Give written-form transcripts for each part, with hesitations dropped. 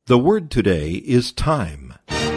The word today is time.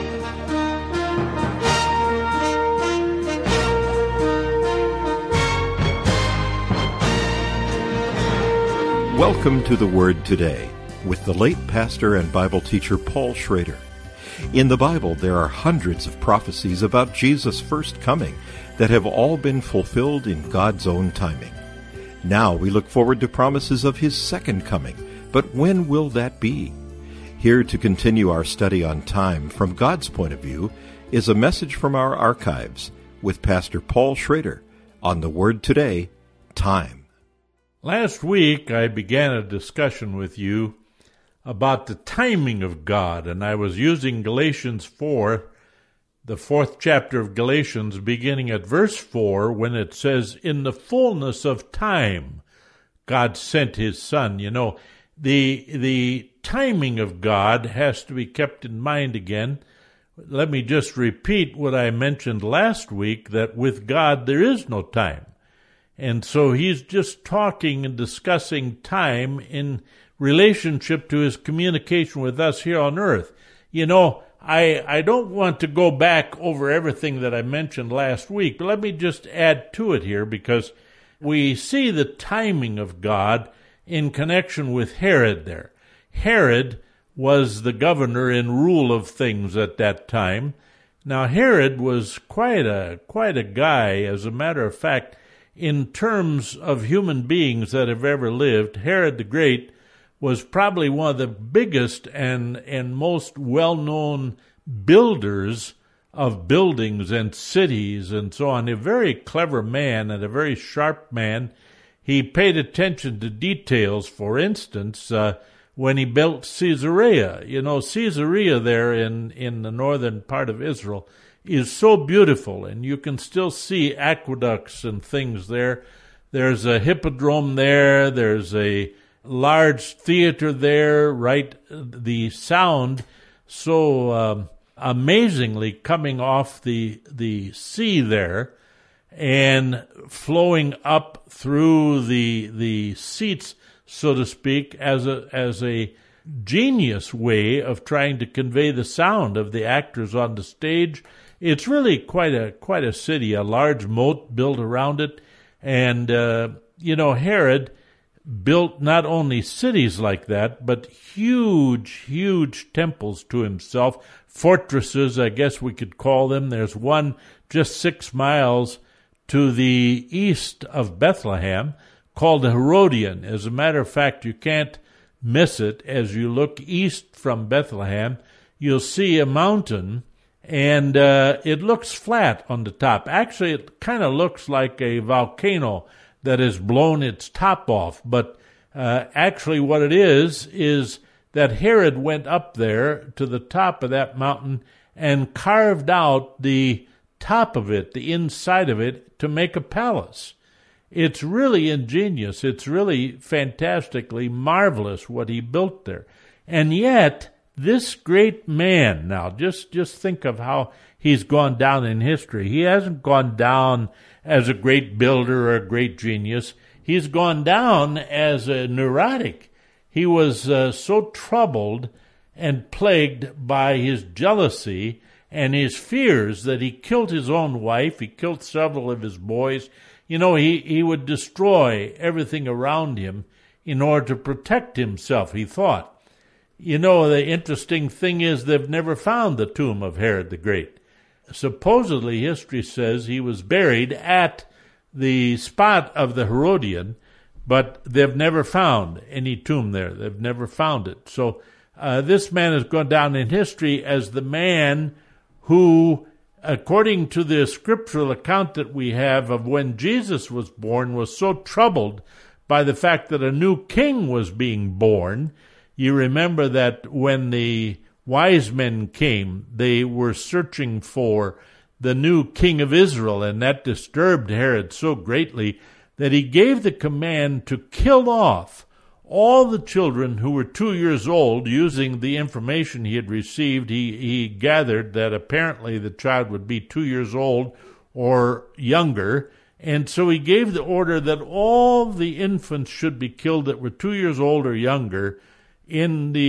Welcome to the Word Today with the late pastor and Bible teacher Paul Schrader. In the Bible, there are hundreds of prophecies about Jesus' first coming that have all been fulfilled in God's own timing. Now we look forward to promises of His second coming, but when will that be? Here to continue our study on time from God's point of view is a message from our archives with Pastor Paul Schrader on the Word Today, Time. Last week I began a discussion with you about the timing of God, and I was using Galatians 4, the 4th chapter of Galatians, beginning at verse 4, when it says, "In the fullness of time, God sent His Son." You know, the timing of God has to be kept in mind again. Let me just repeat what I mentioned last week, that with God there is no time. And so He's just talking and discussing time in relationship to His communication with us here on earth. You know, I don't want to go back over everything that I mentioned last week, but let me just add to it here, because we see the timing of God in connection with Herod there. Herod was the governor in rule of things at that time. Now Herod was quite a guy. As a matter of fact, in terms of human beings that have ever lived, Herod the Great was probably one of the biggest and most well-known builders of buildings and cities and so on. A very clever man and a very sharp man. He paid attention to details. For instance, when he built Caesarea. You know, Caesarea there in the northern part of Israel is so beautiful, and you can still see aqueducts and things there. There's a hippodrome there. There's a large theater there, right? The sound so amazingly coming off the sea there and flowing up through the seats, so to speak, as a genius way of trying to convey the sound of the actors on the stage. It's really quite a city, a large moat built around it. And, Herod built not only cities like that, but huge temples to himself, fortresses, I guess we could call them. There's one just 6 miles to the east of Bethlehem called the Herodian. As a matter of fact, you can't miss it. As you look east from Bethlehem, you'll see a mountain, and it looks flat on the top. Actually, it kind of looks like a volcano that has blown its top off. But actually what it is that Herod went up there to the top of that mountain and carved out the top of it, the inside of it, to make a palace. It's really ingenious. It's really fantastically marvelous what he built there. And yet, this great man, now just think of how he's gone down in history. He hasn't gone down as a great builder or a great genius. He's gone down as a neurotic. He was so troubled and plagued by his jealousy and his fears that he killed his own wife. He killed several of his boys. You know, he would destroy everything around him in order to protect himself, he thought. You know, the interesting thing is they've never found the tomb of Herod the Great. Supposedly, history says he was buried at the spot of the Herodian, but they've never found any tomb there. They've never found it. So this man has gone down in history as the man who, according to the scriptural account that we have of when Jesus was born, was so troubled by the fact that a new king was being born. You remember that when the wise men came, they were searching for the new king of Israel, and that disturbed Herod so greatly that he gave the command to kill off all the children who were 2 years old. Using the information he had received, he gathered that apparently the child would be 2 years old or younger, and so he gave the order that all the infants should be killed that were 2 years old or younger in the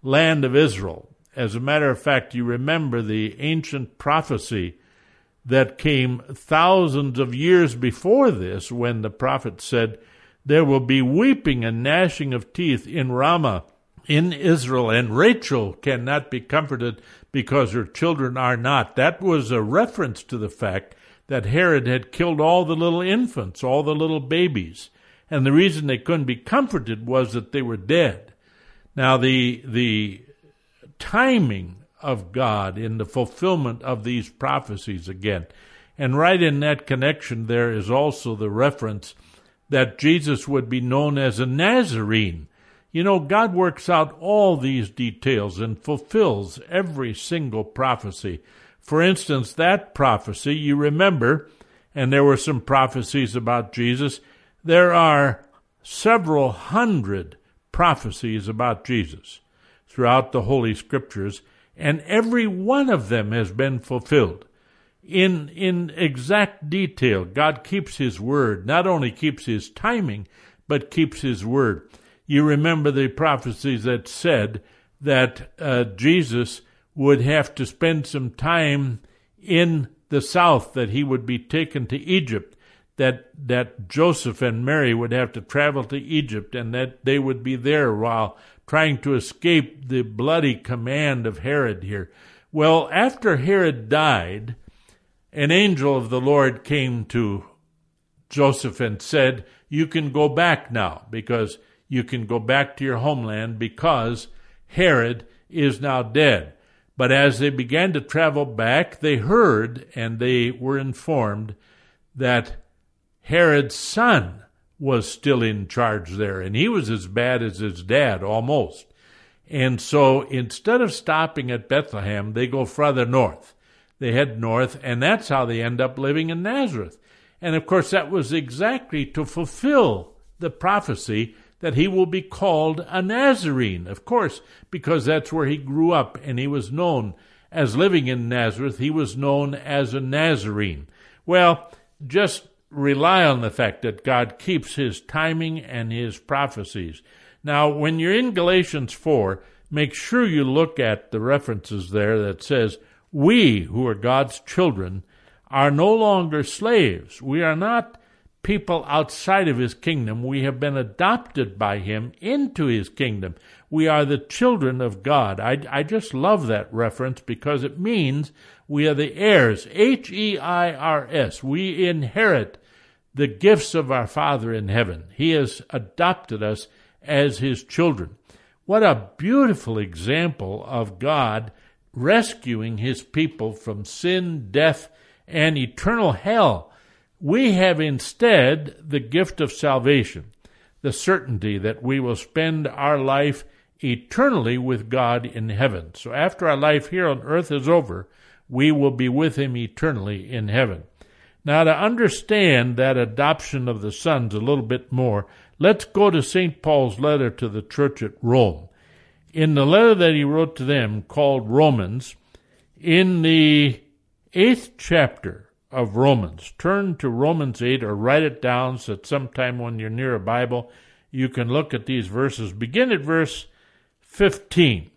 land of Israel. As a matter of fact, you remember the ancient prophecy that came thousands of years before this, when the prophet said, there will be weeping and gnashing of teeth in Ramah, in Israel, and Rachel cannot be comforted because her children are not. That was a reference to the fact that Herod had killed all the little infants, all the little babies. And the reason they couldn't be comforted was that they were dead. Now, the timing of God in the fulfillment of these prophecies again. And right in that connection, there is also the reference that Jesus would be known as a Nazarene. You know, God works out all these details and fulfills every single prophecy. For instance, that prophecy, you remember, and there were some prophecies about Jesus. There are several hundred prophecies about Jesus throughout the Holy Scriptures, and every one of them has been fulfilled. In exact detail, God keeps His word, not only keeps His timing, but keeps His word. You remember the prophecies that said that Jesus would have to spend some time in the south, that He would be taken to Egypt, that Joseph and Mary would have to travel to Egypt, and that they would be there while trying to escape the bloody command of Herod here. Well, after Herod died, an angel of the Lord came to Joseph and said, you can go back now, because you can go back to your homeland, because Herod is now dead. But as they began to travel back, they heard and they were informed that Herod's son was still in charge there, and he was as bad as his dad, almost. And so instead of stopping at Bethlehem, they go further north. They head north, and that's how they end up living in Nazareth. And of course, that was exactly to fulfill the prophecy that he will be called a Nazarene. Of course, because that's where he grew up, and he was known as living in Nazareth. He was known as a Nazarene. Well, just rely on the fact that God keeps His timing and His prophecies. Now, when you're in Galatians 4, make sure you look at the references there that says, we who are God's children are no longer slaves. We are not people outside of His kingdom. We have been adopted by Him into His kingdom. We are the children of God. I just love that reference, because it means we are the heirs, H-E-I-R-S. We inherit the gifts of our Father in heaven. He has adopted us as His children. What a beautiful example of God rescuing His people from sin, death, and eternal hell. We have instead the gift of salvation, the certainty that we will spend our life eternally with God in heaven. So after our life here on earth is over, we will be with Him eternally in heaven. Now, to understand that adoption of the sons a little bit more, let's go to St. Paul's letter to the church at Rome. In the letter that he wrote to them, called Romans, in the 8th chapter of Romans, turn to Romans 8 or write it down so that sometime when you're near a Bible, you can look at these verses. Begin at verse 15.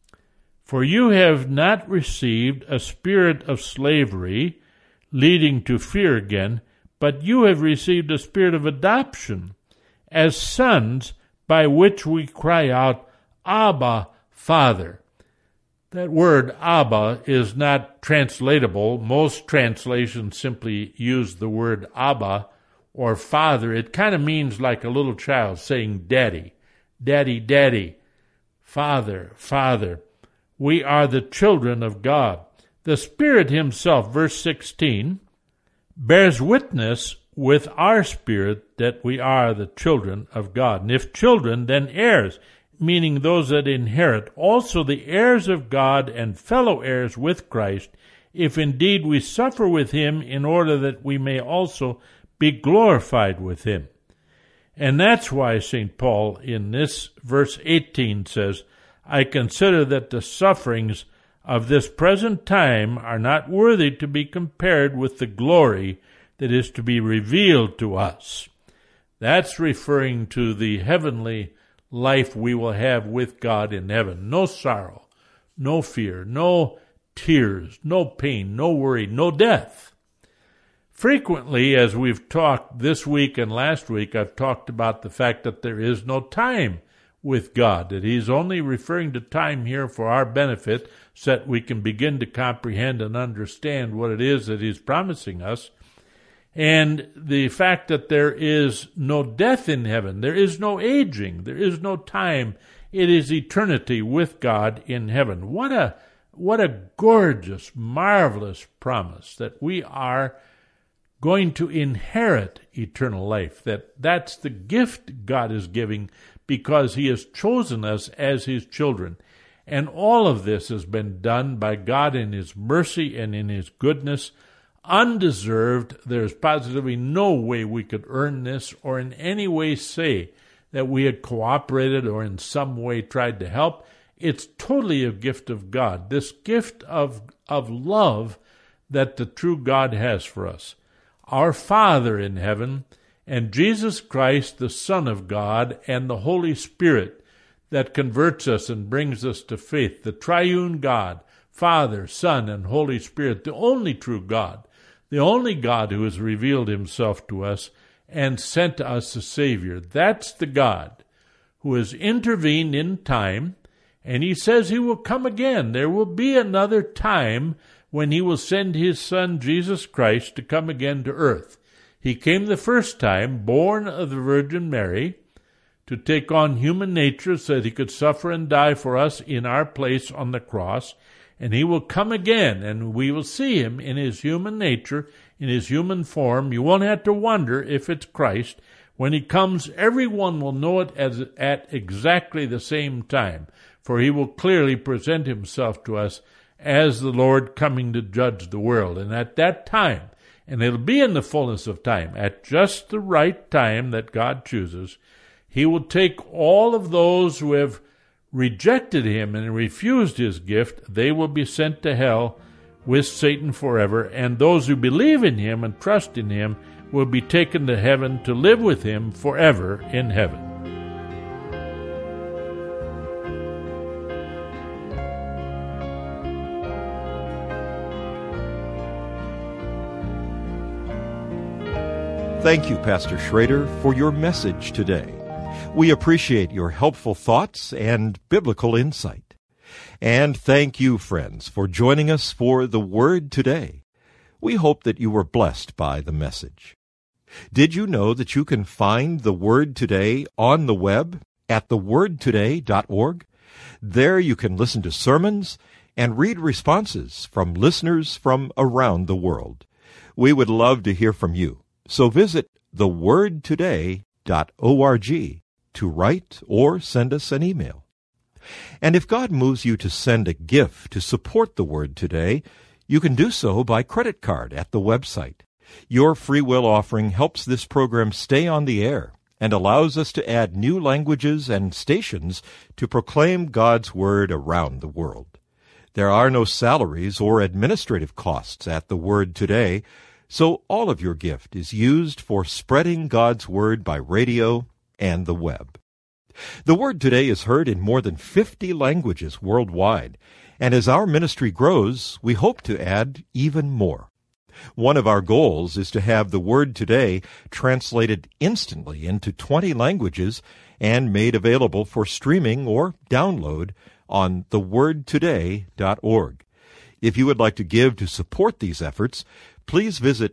For you have not received a spirit of slavery, leading to fear again, but you have received a spirit of adoption as sons, by which we cry out, Abba, Father. That word Abba is not translatable. Most translations simply use the word Abba or Father. It kind of means like a little child saying Daddy, Daddy, Daddy, Father, Father. We are the children of God. The Spirit Himself, verse 16, bears witness with our spirit that we are the children of God. And if children, then heirs, meaning those that inherit, also the heirs of God and fellow heirs with Christ, if indeed we suffer with Him, in order that we may also be glorified with Him. And that's why St. Paul in this verse 18 says, I consider that the sufferings of this present time are not worthy to be compared with the glory that is to be revealed to us. That's referring to the heavenly life we will have with God in heaven. No sorrow, no fear, no tears, no pain, no worry, no death. Frequently, as we've talked this week and last week, I've talked about the fact that there is no time with God, that He's only referring to time here for our benefit so that we can begin to comprehend and understand what it is that He's promising us. And the fact that there is no death in heaven, there is no aging, there is no time. It is eternity with God in heaven. What a gorgeous, marvelous promise that we are going to inherit eternal life. That's the gift God is giving because He has chosen us as His children. And all of this has been done by God in His mercy and in His goodness. Undeserved. There's positively no way we could earn this or in any way say that we had cooperated or in some way tried to help. It's totally a gift of God, this gift of love that the true God has for us. Our Father in heaven and Jesus Christ, the Son of God, and the Holy Spirit that converts us and brings us to faith, the triune God, Father, Son, and Holy Spirit, the only true God, the only God who has revealed Himself to us and sent us a Savior. That's the God who has intervened in time, and He says He will come again. There will be another time when He will send His Son, Jesus Christ, to come again to earth. He came the first time, born of the Virgin Mary, to take on human nature so that He could suffer and die for us in our place on the cross. And He will come again, and we will see Him in His human nature, in His human form. You won't have to wonder if it's Christ. When He comes, everyone will know it at exactly the same time, for He will clearly present Himself to us as the Lord coming to judge the world. And at that time, and it'll be in the fullness of time, at just the right time that God chooses, He will take all of those who have rejected Him and refused His gift. They will be sent to hell with Satan forever, and those who believe in Him and trust in Him will be taken to heaven to live with Him forever in heaven. Thank you, Pastor Schrader, for your message today. We appreciate your helpful thoughts and biblical insight. And thank you, friends, for joining us for The Word Today. We hope that you were blessed by the message. Did you know that you can find The Word Today on the web at thewordtoday.org? There you can listen to sermons and read responses from listeners from around the world. We would love to hear from you. So visit thewordtoday.org to write or send us an email. And if God moves you to send a gift to support the Word Today, you can do so by credit card at the website. Your free will offering helps this program stay on the air and allows us to add new languages and stations to proclaim God's Word around the world. There are no salaries or administrative costs at the Word Today, so all of your gift is used for spreading God's Word by radio and the web. The Word Today is heard in more than 50 languages worldwide, and as our ministry grows, we hope to add even more. One of our goals is to have the Word Today translated instantly into 20 languages and made available for streaming or download on thewordtoday.org. If you would like to give to support these efforts, please visit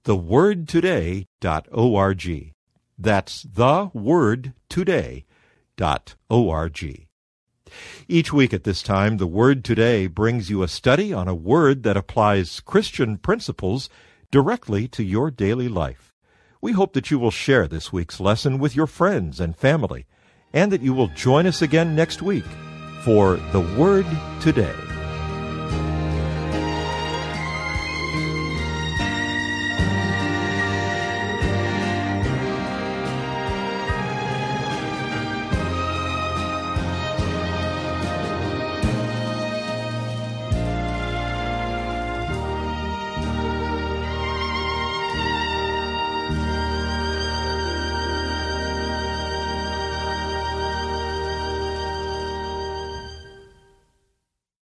thewordtoday.org. That's thewordtoday.org. Each week at this time, The Word Today brings you a study on a word that applies Christian principles directly to your daily life. We hope that you will share this week's lesson with your friends and family, and that you will join us again next week for The Word Today.